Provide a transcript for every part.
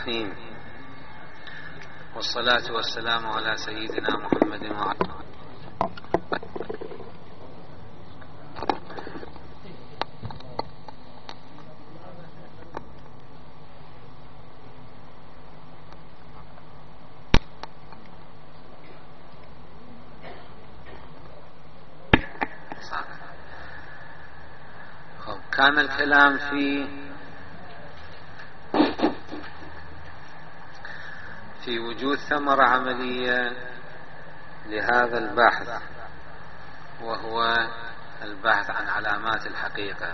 الرحيم، والصلاة والسلام على سيدنا محمد وعلى كان الكلام في وجود ثمرة عملية لهذا البحث، وهو البحث عن علامات الحقيقة.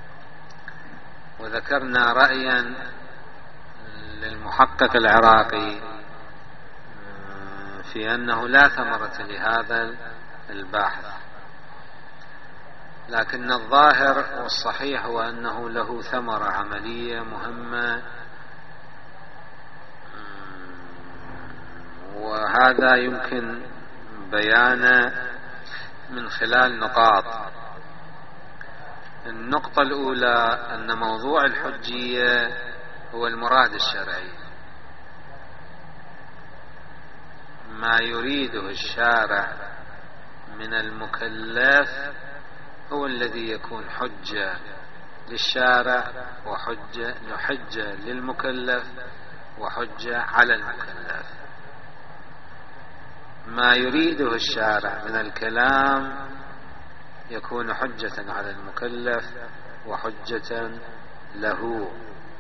وذكرنا رأيا للمحقق العراقي في أنه لا ثمرة لهذا البحث، لكن الظاهر والصحيح هو أنه له ثمرة عملية مهمة، وهذا يمكن بيانه من خلال نقاط. النقطة الأولى أن موضوع الحجية هو المراد الشرعي، ما يريده الشارع من المكلف هو الذي يكون حجة للشارع وحجة للمكلف وحجة على المكلف. ما يريده الشارع من الكلام يكون حجة على المكلف وحجة له.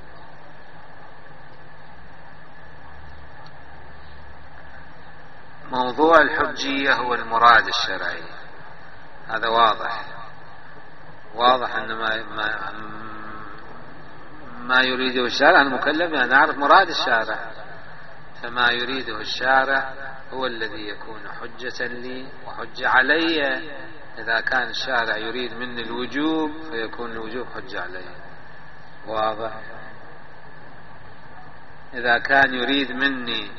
موضوع الحجية هو المراد الشرعي، هذا واضح أن ما يريده الشارع المكلف، يعني نعرف مراد الشارع، فما يريده الشارع هو الذي يكون حجة لي وحجة علي. إذا كان الشارع يريد مني الوجوب فيكون الوجوب حجة علي، واضح. إذا كان يريد مني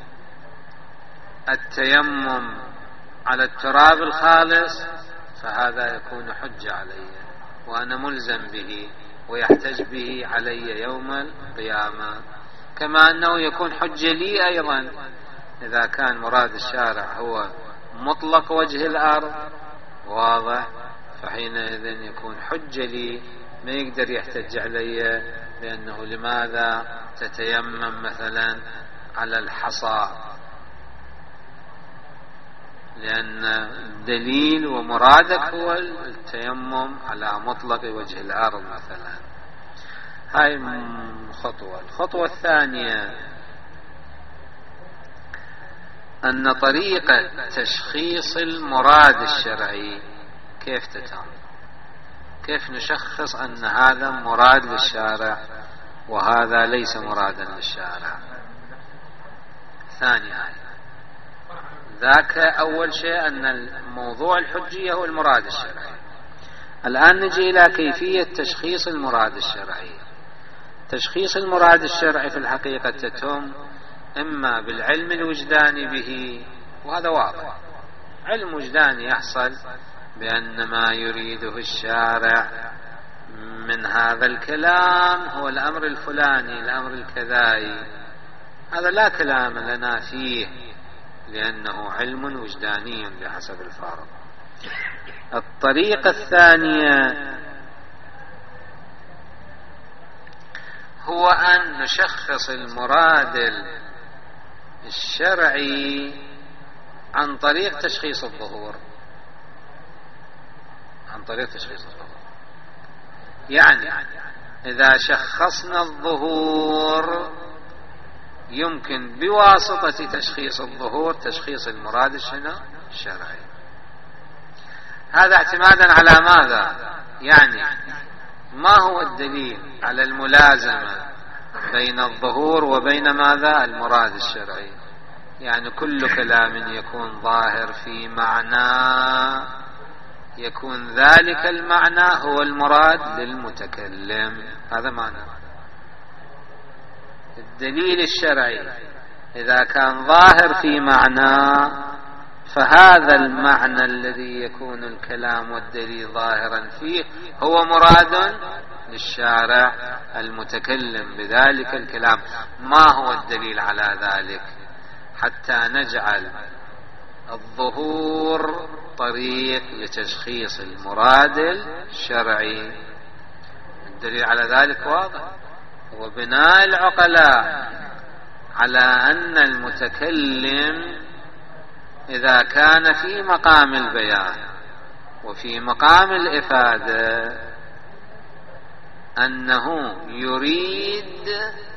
التيمم على التراب الخالص فهذا يكون حجة علي وأنا ملزم به ويحتج به علي يوم القيامة، كما أنه يكون حجة لي أيضا إذا كان مراد الشارع هو مطلق وجه الأرض، واضح، فحينئذ يكون حجة لي، ما يقدر يحتج علي بأنه لماذا تتيمم مثلا على الحصى، لأن دليل ومرادك هو التيمم على مطلق وجه الأرض مثلا. هاي خطوة. الخطوة الثانية أن طريقة تشخيص المراد الشرعي كيف تتم، كيف نشخص أن هذا مراد للشارع وهذا ليس مرادا للشارع. ثانيا ذاك أول شيء أن موضوع الحجية هو المراد الشرعي. الآن نجي إلى كيفية تشخيص المراد الشرعي. تشخيص المراد الشرعي في الحقيقة تتم إما بالعلم الوجداني به، وهذا واضح، علم وجداني يحصل بأن ما يريده الشارع من هذا الكلام هو الأمر الفلاني، الأمر الكذائي، هذا لا كلام لنا فيه لأنه علم وجداني بحسب الفارض. الطريقة الثانية هو أن نشخص المراد الشرعي عن طريق تشخيص الظهور، عن طريق تشخيص الظهور. يعني إذا شخصنا الظهور يمكن بواسطة تشخيص الظهور تشخيص المراد الشرعي. هذا اعتمادا على ماذا؟ يعني ما هو الدليل على الملازمة بين الظهور وبين ماذا؟ المراد الشرعي. يعني كل كلام يكون ظاهر في معنى يكون ذلك المعنى هو المراد للمتكلم، هذا معنى الدليل الشرعي. إذا كان ظاهر في معنى فهذا المعنى الذي يكون الكلام والدليل ظاهرا فيه هو مراد للشارع المتكلم بذلك الكلام ما هو الدليل على ذلك، حتى نجعل الظهور طريق لتشخيص المراد الشرعي. الدليل على ذلك واضح، هو بناء العقلاء على أن المتكلم إذا كان في مقام البيان وفي مقام الإفادة أنه يريد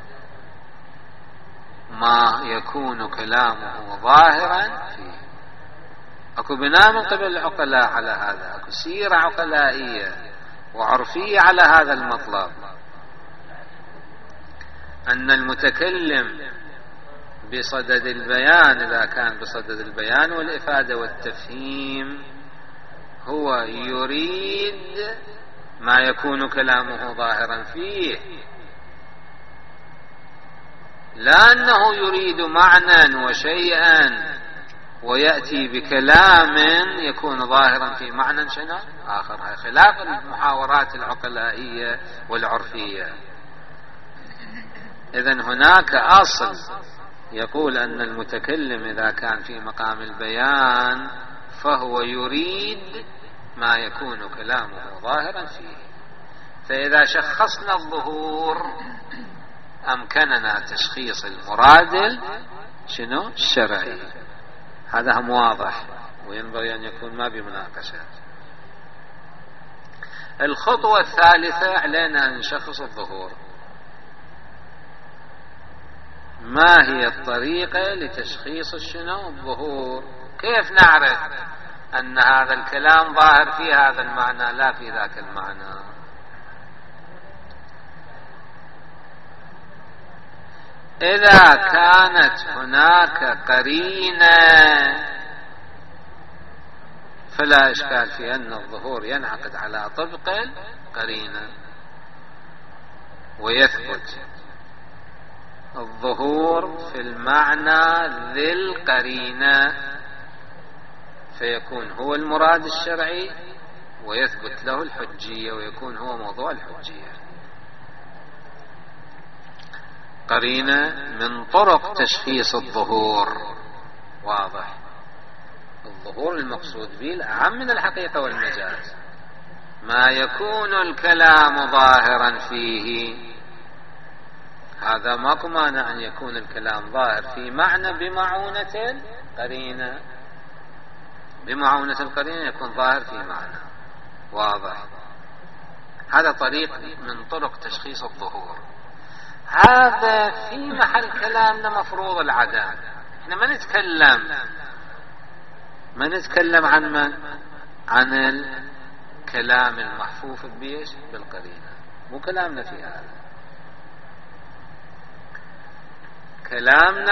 ما يكون كلامه ظاهرا فيه. أكو بناء من قبل العقلاء على هذا، أكو سيرة عقلائية وعرفية على هذا المطلب، أن المتكلم بصدد البيان إذا كان بصدد البيان والإفادة والتفهيم هو يريد ما يكون كلامه ظاهرا فيه، لا أنه يريد معنى وشيئا ويأتي بكلام يكون ظاهرا في معنى شنو آخر. هذا خلاف المحاورات العقلائية والعرفية. إذن هناك أصل يقول أن المتكلم إذا كان في مقام البيان فهو يريد ما يكون كلامه ظاهرا فيه. فإذا شخصنا الظهور أمكننا تشخيص المراد شنو الشرعي. هذا هم واضح وينبغي أن يكون ما بمناقشة. الخطوة الثالثة علينا أن نشخص الظهور. ما هي الطريقة لتشخيص شنو الظهور؟ كيف نعرف أن هذا الكلام ظاهر في هذا المعنى لا في ذاك المعنى؟ إذا كانت هناك قرينة فلا إشكال في أن الظهور ينعقد على طبق القرينة ويثبت الظهور في المعنى ذي القرينة، فيكون هو المراد الشرعي ويثبت له الحجية ويكون هو موضوع الحجية. قرينة من طرق تشخيص الظهور واضح. الظهور المقصود به الأعم من الحقيقة والمجاز، ما يكون الكلام ظاهرا فيه. هذا ماكو مانع أن يكون الكلام ظاهر في معنى بمعونة القرينة، بمعونة القرينة يكون ظاهر في معنى واضح. هذا طريق من طرق تشخيص الظهور. هذا في محل كلامنا مفروض العدم. احنا ما نتكلم عن من؟ عن الكلام المحفوف بيش بالقرينة، مو كلامنا في هذا. كلامنا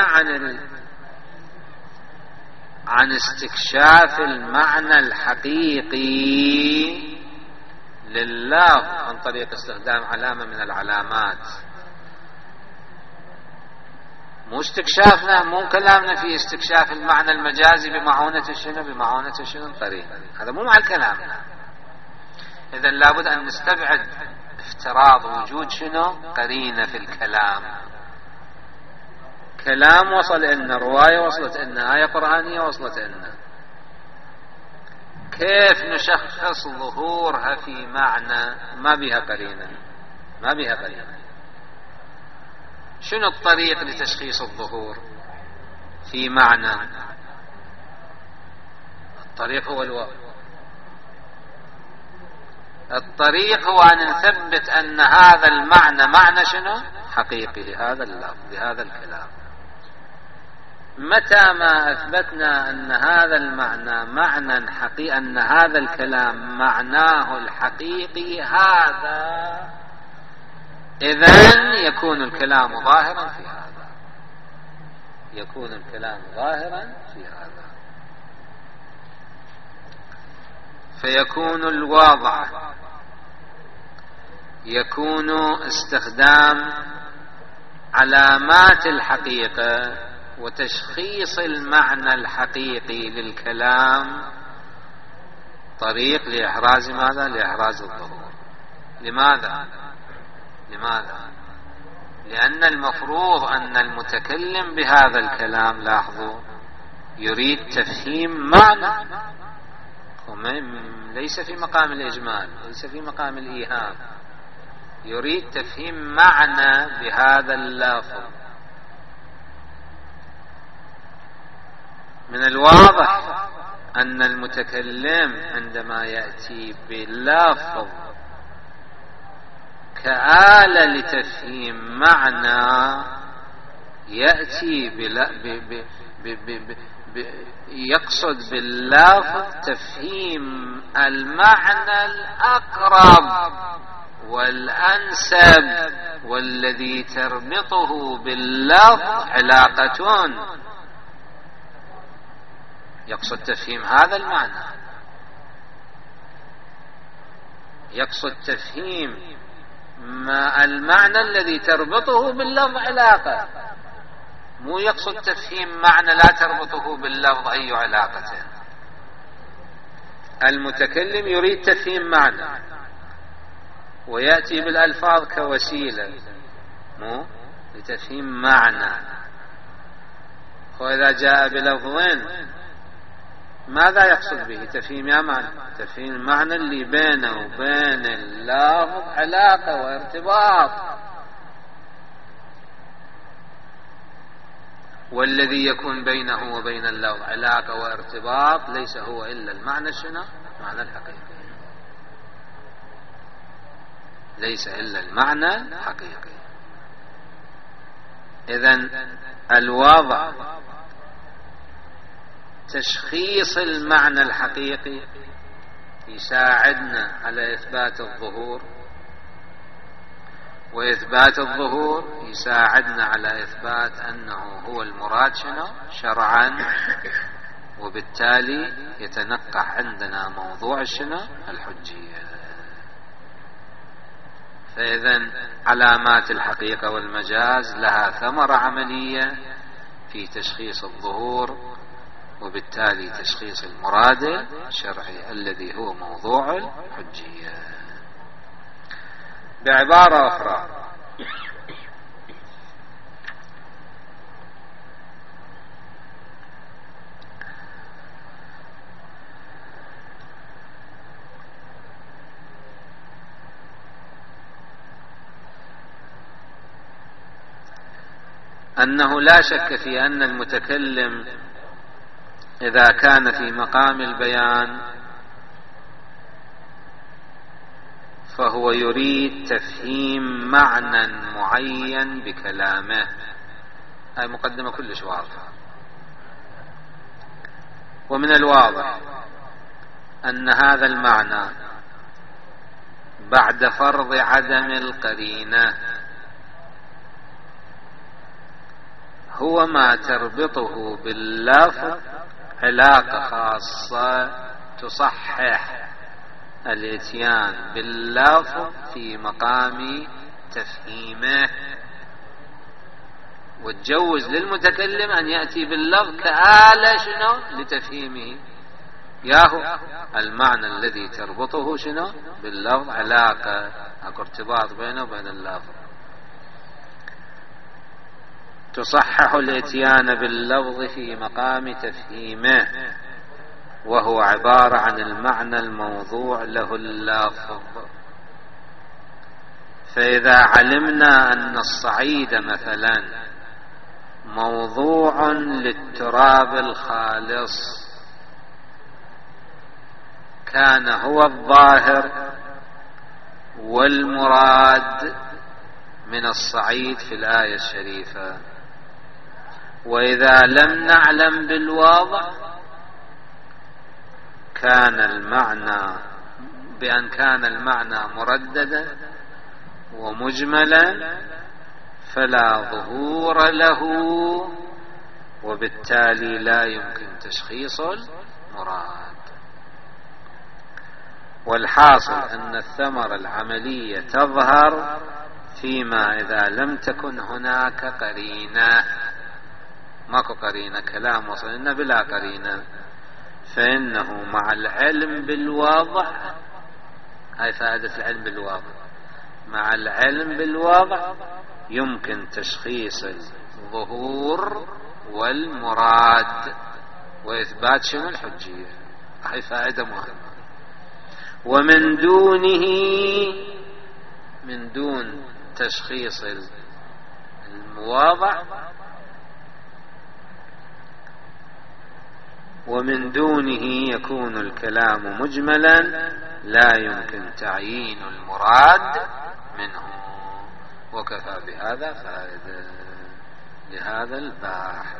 عن استكشاف المعنى الحقيقي لله عن طريق استخدام علامة من العلامات. مو استكشافنا، مو كلامنا في استكشاف المعنى المجازي بمعونة شنو؟ بمعونة شنو؟ القرينة. هذا مو مع كلامنا. إذن لابد أن نستبعد افتراض وجود شنو؟ قرينة في الكلام. كلام وصل إلنا، رواية وصلت إلنا، آية قرآنية وصلت إلنا، كيف نشخص ظهورها في معنى ما بها قرينة؟ ما بها قرينة. شنو الطريق لتشخيص الظهور في معنى؟ الطريق هو الواقع. الطريق هو أن نثبت أن هذا المعنى معنى شنو؟ حقيقي لهذا اللفظ، لهذا الكلام. متى ما أثبتنا أن هذا المعنى معنى حقيقي، أن هذا الكلام معناه الحقيقي هذا، إذن يكون الكلام ظاهرا في هذا، يكون الكلام ظاهرا في هذا. فيكون الواضع يكون استخدام علامات الحقيقة وتشخيص المعنى الحقيقي للكلام طريق لإحراز ماذا؟ لإحراز الظهور. لماذا؟ لماذا؟ لأن المفروض أن المتكلم بهذا الكلام، لاحظوا، يريد تفهيم معنى، ليس في مقام الإجمال، ليس في مقام الإيهام، يريد تفهيم معنى بهذا اللفظ. من الواضح أن المتكلم عندما يأتي بلفظ كآلة لتفهيم معنى يأتي يقصد باللفظ تفهيم المعنى الأقرب والأنسب والذي تربطه باللفظ علاقة، يقصد تفهيم هذا المعنى، يقصد تفهيم ما المعنى الذي تربطه باللفظ علاقة، مو يقصد تفهيم معنى لا تربطه باللفظ أي علاقة. المتكلم يريد تفهيم معنى ويأتي بالألفاظ كوسيلة مو لتفهيم معنى، وإذا جاء بلفظين ماذا يقصد به؟ تفهيم يا معنى، تفهيم المعنى اللي بينه وبين اللفظ علاقة وارتباط، والذي يكون بينه وبين اللفظ علاقة وارتباط ليس هو إلا المعنى شنو؟ معنى الحقيقي، ليس إلا المعنى الحقيقي. إذن الوضع تشخيص المعنى الحقيقي يساعدنا على إثبات الظهور، وإثبات الظهور يساعدنا على إثبات أنه هو المراد شنو؟ شرعا، وبالتالي يتنقح عندنا موضوع شنو؟ الحجية. فإذن علامات الحقيقة والمجاز لها ثمرة عملية في تشخيص الظهور، وبالتالي تشخيص المراد الشرعي الذي هو موضوع الحجية. بعبارة أخرى، أنه لا شك في أن المتكلم إذا كان في مقام البيان فهو يريد تفهيم معنى معين بكلامه. هاي مقدمة كلش واضحة. ومن الواضح أن هذا المعنى بعد فرض عدم القرينة هو ما تربطه باللفظ علاقة خاصة تصحح الاتيان باللفظ في مقام تفهيمه، وتجوز للمتكلم أن يأتي باللفظ كآلة شنو لتفهيمه، ياهو المعنى الذي تربطه شنو باللفظ علاقة، اكو ارتباط بينه وبين اللفظ، تصحح الاتيان باللفظ في مقام تفهيمه، وهو عبارة عن المعنى الموضوع له اللفظ. فإذا علمنا أن الصعيد مثلا موضوع للتراب الخالص كان هو الظاهر والمراد من الصعيد في الآية الشريفة، وإذا لم نعلم بالواضع كان المعنى بأن كان المعنى مرددا ومجملا فلا ظهور له، وبالتالي لا يمكن تشخيص المراد. والحاصل أن الثمرة العملية تظهر فيما إذا لم تكن هناك قرينة. ماكو قرينة، كلام وصلنا بلا قرينة، فإنه مع العلم بالواضح، هاي فائدة العلم بالواضح، مع العلم بالوضع يمكن تشخيص الظهور والمراد وإثبات شنو الحجية. هاي فائدة مهمة. ومن دونه، من دون تشخيص المواضع، ومن دونه يكون الكلام مجملا لا يمكن تعيين المراد منه. وكفى بهذا فائدة لهذا الباحث.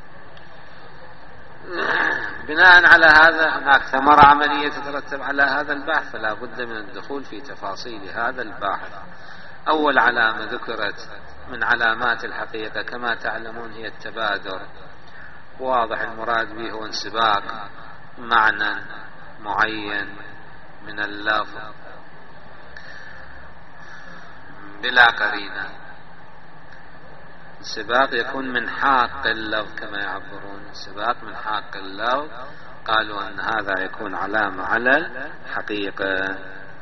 بناء على هذا هناك ثمرة عملية تترتب على هذا البحث، فلا بد من الدخول في تفاصيل هذا البحث. أول علامة ذكرت من علامات الحقيقة كما تعلمون هي التبادر. واضح المراد به هو انسباق معنى معين من اللفظ بلا قرينة. السباق يكون من حاق اللفظ كما يعبرون، السباق من حاق اللفظ. قالوا أن هذا يكون علامة على الحقيقة.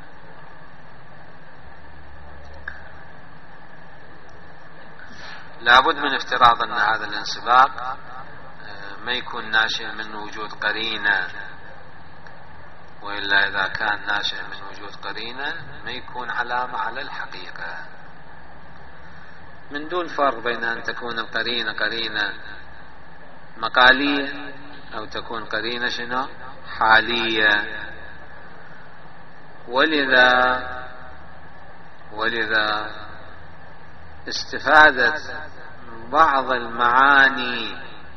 لابد من افتراض أن هذا الانسباق ما يكون ناشئ من وجود قرينة، وإلا إذا كان ناشئ من وجود قرينة ما يكون علامة على الحقيقة. من دون فرق بين أن تكون القرينة قرينة مقالية أو تكون قرينة شنو حالية. ولذا استفادت بعض المعاني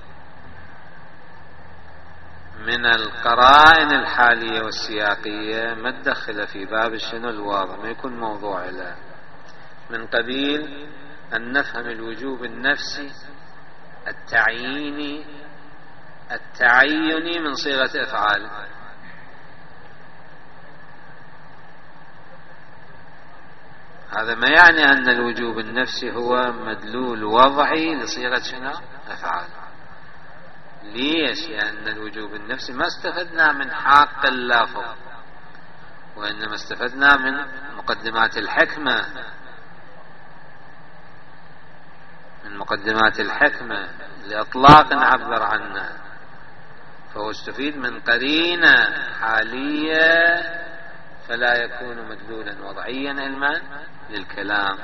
من القرائن الحالية والسياقية ما تدخل في باب شنو الواضح، ما يكون موضوع له، من قبيل أن نفهم الوجوب النفسي التعيني من صيغة أفعال. هذا ما يعني أن الوجوب النفسي هو مدلول وضعي لصيغة شنو أفعال. ليش؟ لأن الوجوب النفسي ما استفدنا من حاق اللفظ، وإنما استفدنا من مقدمات الحكمة، من مقدمات الحكمة لإطلاق نعبر عنه. فهو استفيد من قرينة حالية فلا يكون مدلولا وضعيا علما للكلام.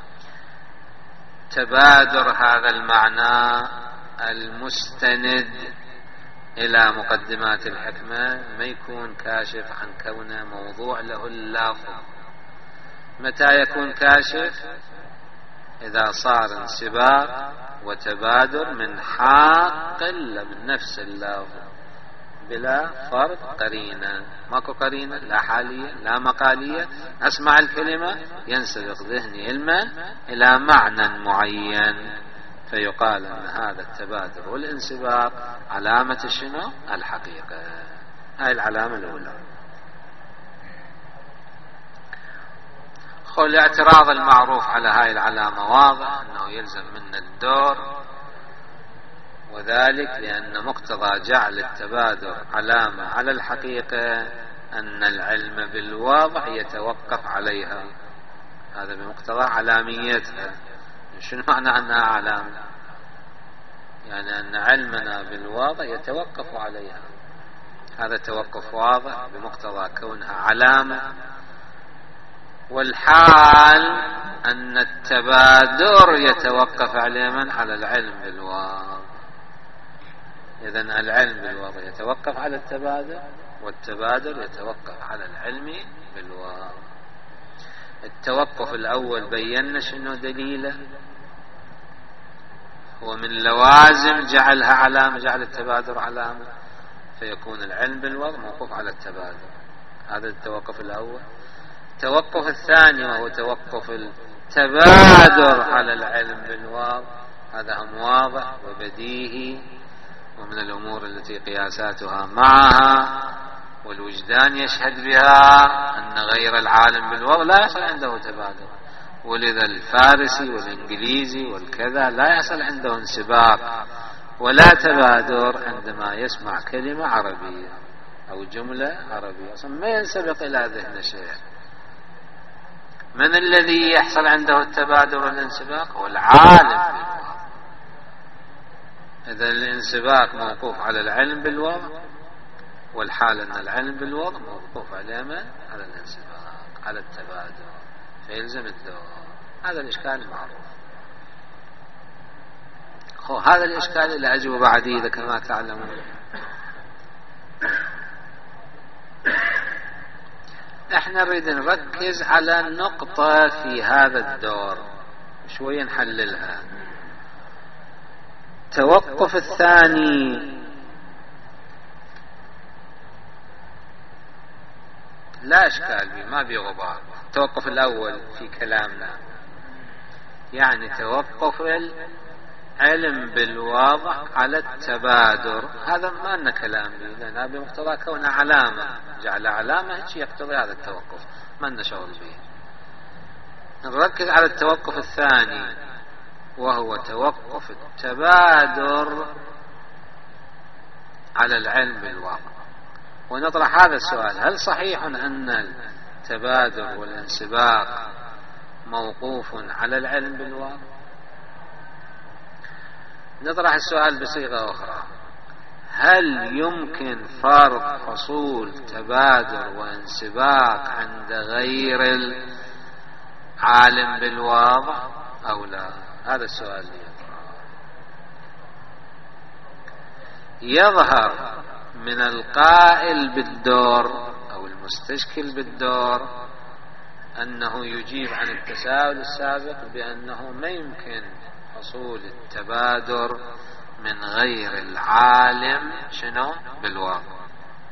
تبادر هذا المعنى المستند إلى مقدمات الحكمة ما يكون كاشف عن كونه موضوع له اللفظ. متى يكون كاشف؟ إذا صار انسباق وتبادر من حاق من نفس اللفظ بلا فرق قرينة. ماكو قرينة، لا حالية لا مقالية، أسمع الكلمة ينسبق ذهني علما إلى معنى معين، فيقال أن هذا التبادر والانسباق علامة شنو الحقيقة. هاي العلامة الأولى. الاعتراض المعروف على هاي العلامة واضح أنه يلزم منا الدور، وذلك لأن مقتضى جعل التبادر علامة على الحقيقة أن العلم بالواضح يتوقف عليها. هذا بمقتضى علاميتها. شنو معنى أنها علامة؟ يعني أن علمنا بالواضح يتوقف عليها. هذا توقف واضح بمقتضى كونها علامة. والحال أن التبادر يتوقف عليه من؟ على العلم بالواضح. إذن العلم بالواضح يتوقف على التبادر، والتبادر يتوقف على العلم بالواضح. التوقف الأول بينا شنو دليله، هو من لوازم جعلها علامة، جعل التبادر علامة، فيكون العلم بالوضع موقوف على التبادر. هذا التوقف الأول. التوقف الثاني وهو توقف التبادر على العلم بالوضع، هذا هم واضح وبديهي، ومن الأمور التي قياساتها معها والوجدان يشهد بها أن غير العالم بالوضع لا يحصل عنده تبادر. ولذا الفارسي والإنجليزي والكذا لا يحصل عنده انسباق ولا تبادر عندما يسمع كلمة عربية أو جملة عربية، أصلا ما ينسبق إلى ذهن شيء. من الذي يحصل عنده التبادر والانسباق؟ هو العالم بالوضع. إذا الانسباق موقوف على العلم بالوضع، والحال أن العلم بالوضع موقوف على ما؟ على الانسباق، على التبادر، فيلزم الدور. هذا الإشكال معروف. هذا الإشكال اللي أجوا بعدي إذا كما تعلمون. احنا نريد نركز على نقطة في هذا الدور شوية نحللها. توقف الثاني لا إشكال به، ما بيه غبار. التوقف الأول في كلامنا يعني توقف العلم بالواضح على التبادر، هذا ما لنا كلام به، لأنها بمقتضى كونها علامة، جعل علامة هيك يقتضي هذا التوقف، ما لنا شغل به. نركز على التوقف الثاني وهو توقف التبادر على العلم بالواقع، ونطرح هذا السؤال: هل صحيح أن التبادر والانسباق موقوف على العلم بالواقع؟ نطرح السؤال بصيغة أخرى: هل يمكن فرض حصول تبادر وانسباق عند غير العالم بالواقع أو لا؟ هذا السؤال يظهر من القائل بالدور أو المستشكل بالدور أنه يجيب عن التساؤل السابق بأنه ما يمكن حصول التبادر من غير العالم شنو بالواقع،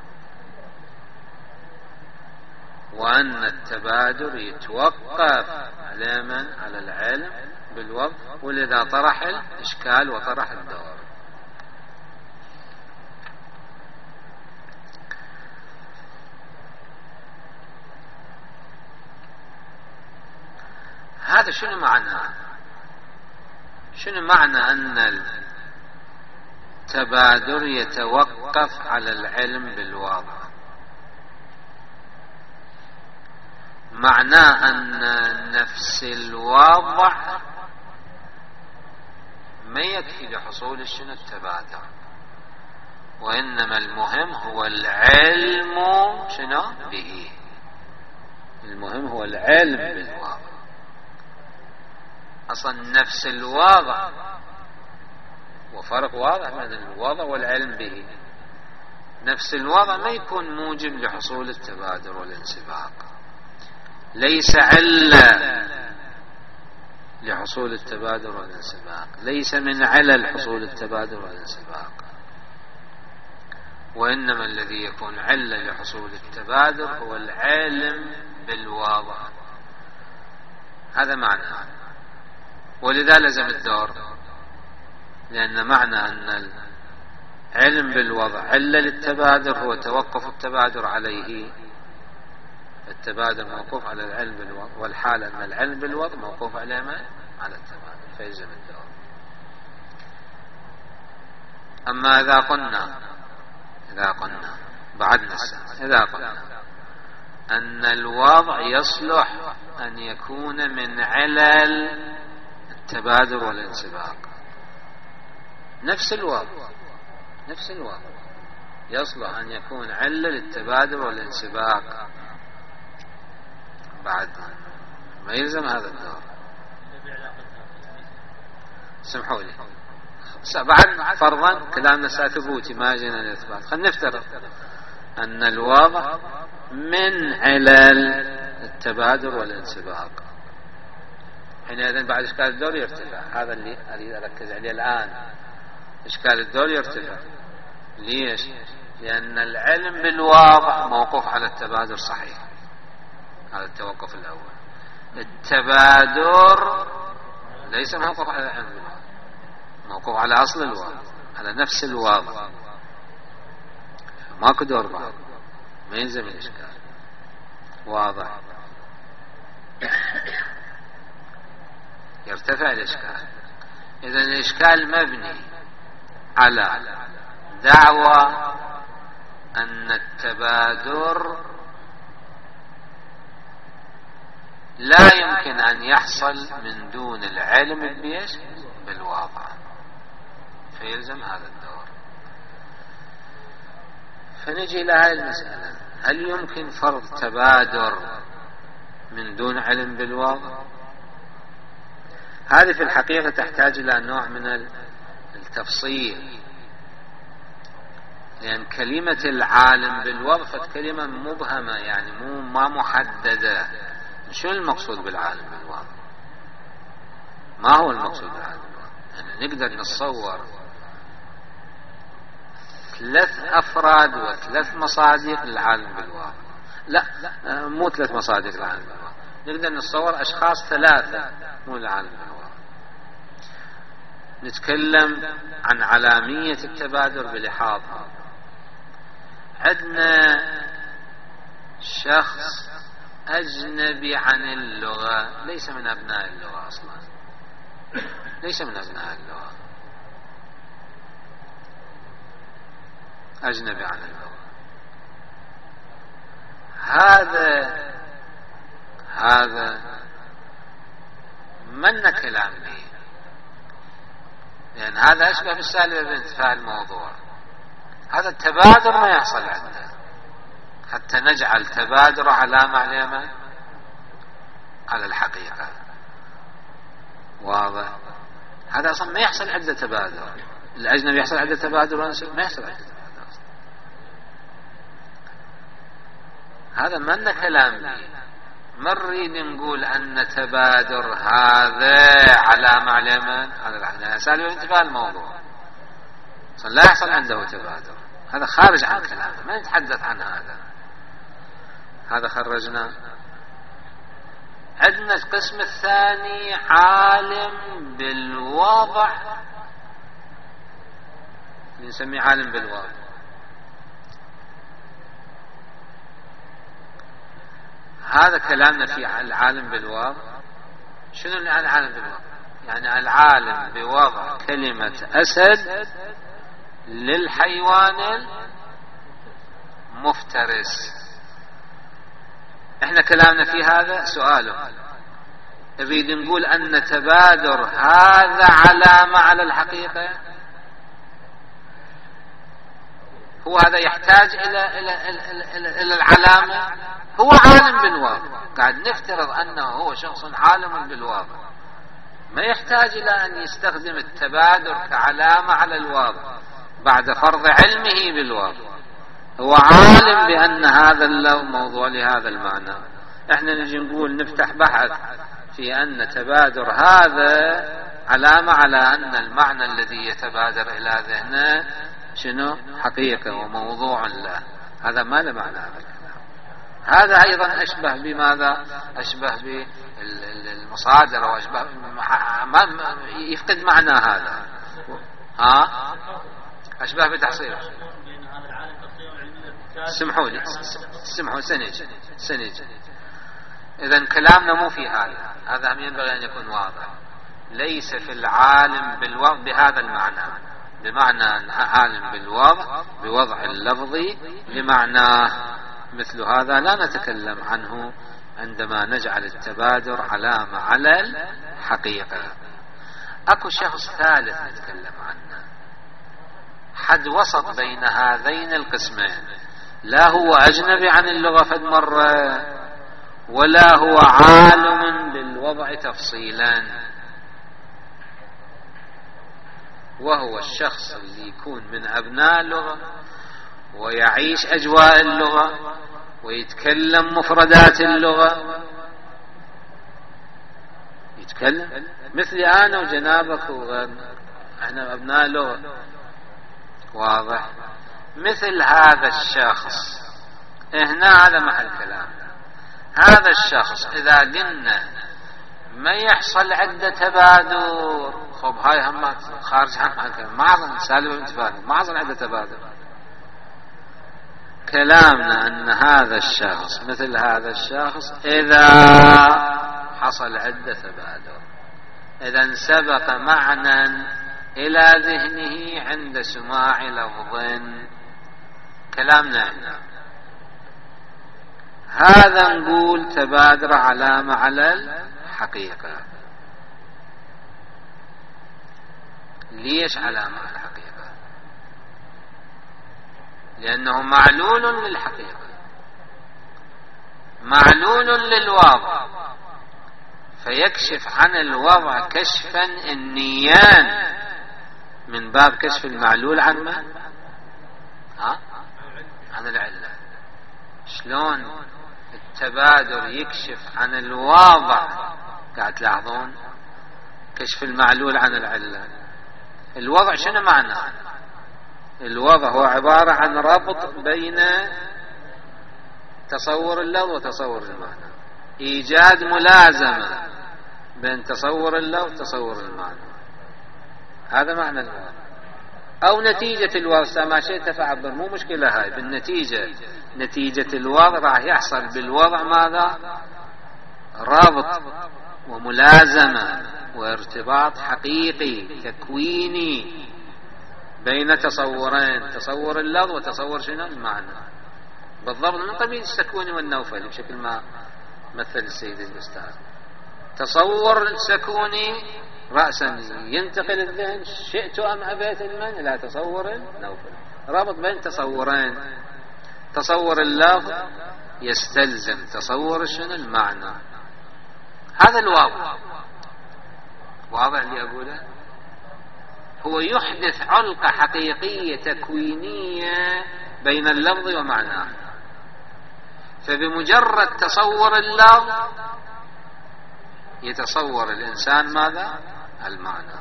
وأن التبادر يتوقف على من؟ على العلم بالوضع، ولذا طرح الإشكال وطرح الدور. هذا شنو معناه؟ شنو معنى أن التبادر يتوقف على العلم بالواقع؟ معناه أن نفس الوضع ما يكفي لحصول شنو التبادر، وإنما المهم هو العلم شنو به، المهم هو العلم بالواقع. أصلا نفس الوضع، وفرق واضح بين الوضع والعلم به. نفس الوضع ما يكون موجب لحصول التبادر والانسباق، ليس علة لحصول التبادر والانسباق، ليس من علل حصول التبادر والانسباق، وإنما الذي يكون علة لحصول التبادر هو العلم بالوضع. هذا معنى، ولذا لزم الدور، لأن معنى أن العلم بالوضع علة للتبادر هو توقف التبادر عليه. التبادر موقوف على العلم بالوضع، والحال أن العلم بالوضع موقوف على ما؟ على التبادر، فيلزم الدور. أما إذا قلنا بعدنا السنة، إذا قلنا أن الوضع يصلح أن يكون من علل التبادر والانسباق، نفس الوضع يصلح أن يكون علة للتبادر والانسباق، بعد ما يلزم هذا الدور. سمحوا لي، بعد فرضا كلامنا ساثبوتي ما جينا للإثبات، خلينا نفترض أن الوضع من علل التبادر والانسباق، حينئذ بعد إشكال الدور يرتفع. هذا اللي أريد أركز عليه الآن، إشكال الدور يرتفع. ليش؟ لأن العلم بالواضح موقوف على التبادر صحيح، هذا التوقف الأول. التبادر ليس موقوف على العلم بالواضح، موقوف على أصل الواضح، على نفس الواضح، ماكو دور بعض، ما يلزم الإشكال. واضح؟ يرتفع الإشكال. إذن الإشكال مبني على دعوى أن التبادر لا يمكن أن يحصل من دون العلم بإيش؟ بالواقع، فيلزم هذا الدور. فنجي إلى هذه المسألة: هل يمكن فرض تبادر من دون علم بالواقع؟ هذه في الحقيقة تحتاج إلى نوع من التفصيل، لأن كلمة العالم بالوضع كلمة مبهمة، يعني ما محددة. شو المقصود بالعالم بالوضع؟ ما هو المقصود بالعالم بالوضع؟ يعني نقدر نتصور 3 أفراد و3 مصادق للعالم بالواقع. لا، مو 3 مصادق للعالم بالواقع، نقدر نتصور أشخاص 3 مو العالم بالواقع. نتكلم عن علامية التبادر بلحاظها. عندنا شخص أجنبي عن اللغة، ليس من أبناء اللغة أصلا، ليس من أبناء اللغة، أجنبي عن اللغة. هذا من كلام به، لأن هذا أشبه بالسالب بانتفاع الموضوع. هذا التبادر ما يحصل عنده، حتى نجعل تبادر علامة على الحقيقة. واضح؟ هذا أصلا ما يحصل عنده تبادر. الأجنبي يحصل عنده تبادر، ما يحصل عنده تبادر. هذا من كلام به. ما نريد نقول أن تبادر هذا علامة على الحقيقة، سالب انتفاع الموضوع، لا يحصل عنده تبادر. هذا خارج عن كلامه، ما نتحدث عن هذا خرجنا. عندنا القسم الثاني عالم بالوضع، نسميه عالم بالوضع. هذا كلامنا في العالم بالوضع. شنو العالم بالوضع؟ يعني العالم بوضع كلمة أسد للحيوان المفترس. احنا كلامنا في هذا سؤاله: نريد نقول أن تبادر هذا علامة على الحقيقة؟ هو هذا يحتاج إلى العلامة؟ هو عالم بالواقع، قاعد نفترض أنه هو شخص عالم بالواقع، ما يحتاج إلى أن يستخدم التبادر كعلامة على الواقع بعد فرض علمه بالواقع. هو عالم بأن هذا اللون موضوع لهذا المعنى. احنا نجي نقول نفتح بحث في أن تبادر هذا علامة على أن المعنى الذي يتبادر إلى ذهنه شنو؟ حقيقة وموضوع له. هذا ما له معنى هذا الكلام. هذا أيضا أشبه بماذا؟ أشبه بالمصادرة، وأشبه يفقد معنى هذا. أشبه بتحصيل. سمحوا لي سنج. إذن كلامنا مو في هذا ينبغي أن يكون واضح. ليس في العالم بالوضع بهذا المعنى، بمعنى عالم بالوضع بوضع اللفظي لمعناه. مثل هذا لا نتكلم عنه عندما نجعل التبادر علامة على الحقيقة. أكو شخص ثالث نتكلم عنه، حد وسط بين هذين القسمين، لا هو أجنبي عن اللغة فد مرة، ولا هو عالم بالوضع تفصيلا، وهو الشخص اللي يكون من أبناء اللغة ويعيش أجواء اللغة ويتكلم مفردات اللغة، يتكلم مثلي أنا وجنابك احنا أبناء لغة. واضح؟ مثل هذا الشخص هنا هذا محل كلام. هذا الشخص إذا قلنا ما يحصل عنده تبادر، خب هاي هم خارج عن محل كلام، ما أظن سالب الانتفاع، ما أظن عنده تبادر. كلامنا أن هذا الشخص مثل هذا الشخص إذا حصل عنده تبادر، إذا سبق معنى إلى ذهنه عند سماع لفظ. كلامنا هنا هذا نقول تبادر علامة على الحقيقة. ليش علامة على الحقيقة؟ لأنه معلول للحقيقة، معلول للواضع، فيكشف عن الوضع كشفا إنيان من باب كشف المعلول عن ما؟ عن العلة. شلون التبادر يكشف عن الواضع؟ قاعد تلاحظون كشف المعلول عن العلة. الوضع شنو معناه؟ الوضع هو عبارة عن ربط بين تصور اللفظ وتصور المعنى، إيجاد ملازمة بين تصور اللفظ وتصور المعنى. هذا معنى الوضع، أو نتيجة الوضع. ما شئت فعبر، مو مشكلة هاي. بالنتيجة، نتيجة الوضع راح يحصل بالوضع ماذا؟ ربط وملازمة وارتباط حقيقي تكويني بين تصورين، تصور اللفظ وتصور شنو؟ المعنى. بالضبط من قبيل السكوني والنوفلي بشكل ما مثل السيد الأستاذ. تصور السكوني رأسا ينتقل الذهن شئت أم أبيت المن إلى تصور النوفلي، ربط بين تصورين. تصور اللفظ يستلزم تصور شنو؟ المعنى. هذا الواضح. واضح اللي أقوله؟ هو يحدث علقة حقيقية تكوينية بين اللفظ ومعناه، فبمجرد تصور اللفظ يتصور الإنسان ماذا؟ المعنى.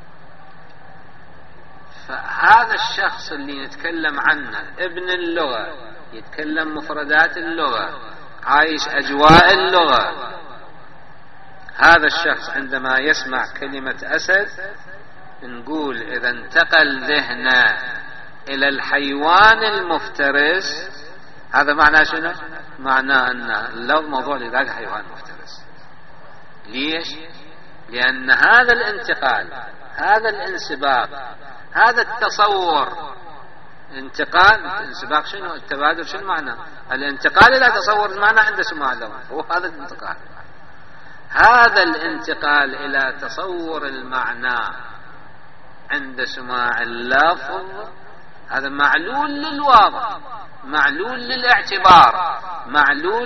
فهذا الشخص اللي نتكلم عنه ابن اللغة، يتكلم مفردات اللغة، عايش أجواء اللغة، هذا الشخص عندما يسمع كلمة أسد نقول إذا انتقل ذهنه إلى الحيوان المفترس، هذا معناه شنو؟ معناه أن اللفظ موضوع لذاك حيوان مفترس. ليش؟ لأن هذا الانتقال، هذا الانسباق، هذا التصور، انتقال انسباق شنو؟ التبادل شنو معنى؟ الانتقال إلى تصور المعنى عند سماع اللفظ، هو هذا الانتقال. هذا الانتقال إلى تصور المعنى عند سماع اللفظ هذا معلول للواضع، معلول للاعتبار، معلول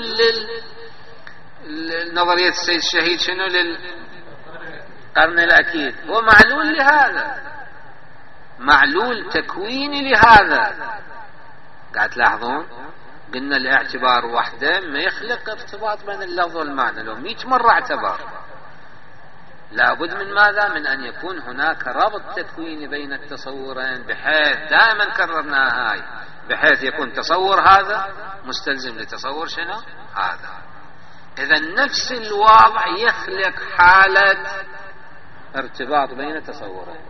لنظرية السيد الشهيد شنو؟ للقرن الأكيد. هو معلول لهذا، معلول تكويني لهذا. قاعد تلاحظون قلنا الاعتبار وحده ما يخلق ارتباط بين اللفظ والمعنى، لو 100 مرة اعتبار. لابد من ماذا؟ من أن يكون هناك ربط تكويني بين التصورين، بحيث دائما كررنا هاي، بحيث يكون تصور هذا مستلزم لتصور شنو؟ هذا. إذا نفس الواضع يخلق حالة ارتباط بين تصورين،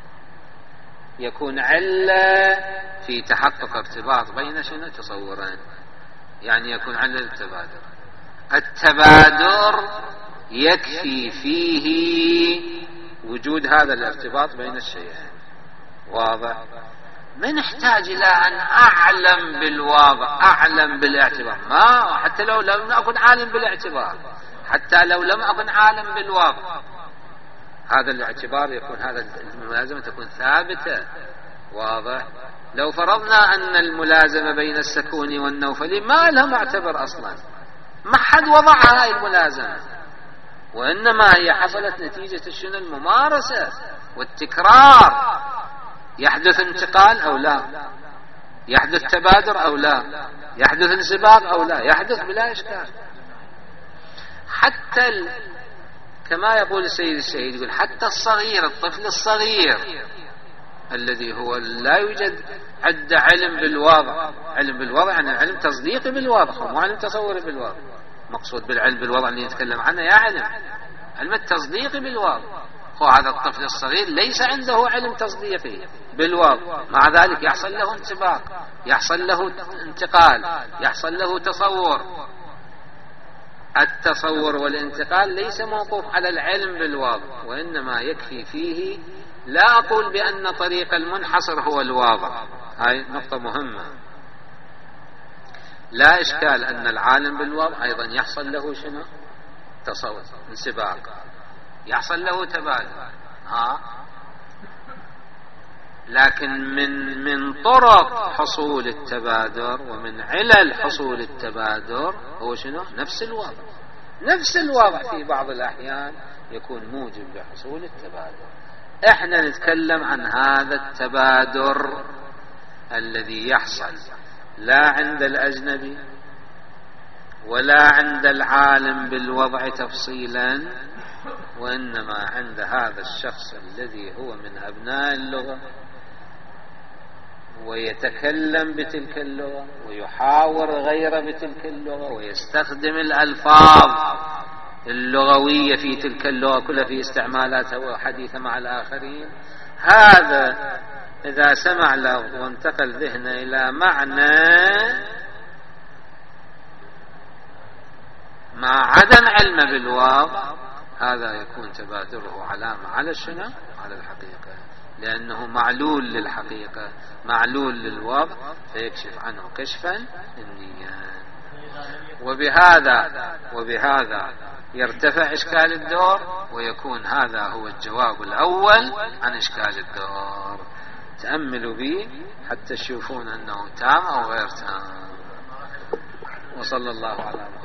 يكون علة في تحقق ارتباط بين شنو؟ تصورين. يعني يكون علة التبادر. التبادر يكفي فيه وجود هذا الارتباط بين الشيئين. واضح؟ ما نحتاج إلى أن أعلم بالواضع، أعلم بالاعتبار، ما حتى لو لم أكن عالم بالاعتبار، حتى لو لم أكن عالم بالواضع، هذا الاعتبار يكون، هذا الملازمة تكون ثابتة. واضح؟ لو فرضنا أن الملازمة بين السكوني والنوفلي ما لها معتبر أصلا، ما حد وضعها هاي الملازمة، وإنما هي حصلت نتيجة شنو؟ الممارسة والتكرار. يحدث انتقال أو لا، يحدث تبادر أو لا، يحدث انسباق أو لا، يحدث بلا إشكال. حتى كما يقول السيد الشهيد، يقول حتى الصغير، الطفل الصغير الذي هو لا يوجد عنده علم بالوضع، علم بالوضع يعني علم تصديقي بالوضع، مو علم تصوري بالوضع. مقصود بالعلم بالوضع اللي نتكلم عنه يا علم التصديقي بالوضع. هذا الطفل الصغير ليس عنده علم تصديقي بالوضع، مع ذلك يحصل له انسباق، يحصل له انتقال، يحصل له تصور. التصور والانتقال ليس موقوف على العلم بالواضع، وإنما يكفي فيه. لا أقول بأن طريق المنحصر هو الواضع، هاي نقطة مهمة. لا إشكال أن العالم بالوضع أيضا يحصل له شنو؟ تصور انسباق، يحصل له تبادل. لكن من طرق حصول التبادر ومن علل حصول التبادر هو شنو؟ نفس الوضع. نفس الوضع في بعض الأحيان يكون موجب لحصول التبادر. احنا نتكلم عن هذا التبادر الذي يحصل لا عند الأجنبي ولا عند العالم بالوضع تفصيلا، وإنما عند هذا الشخص الذي هو من أبناء اللغة ويتكلم بتلك اللغة ويحاور غيره بتلك اللغة ويستخدم الألفاظ اللغوية في تلك اللغة كلها في استعمالاتها وحديثها مع الآخرين. هذا إذا سمع له وانتقل ذهنه إلى معنى مع عدم علمه بالواقع، هذا يكون تبادره علامة على شنو؟ على الحقيقة، لأنه معلول للحقيقة، معلول للوضع، فيكشف عنه كشفا إنيا. وبهذا يرتفع إشكال الدور، ويكون هذا هو الجواب الأول عن إشكال الدور. تأملوا به حتى تشوفون أنه تام أو غير تام. وصلى الله على محمد.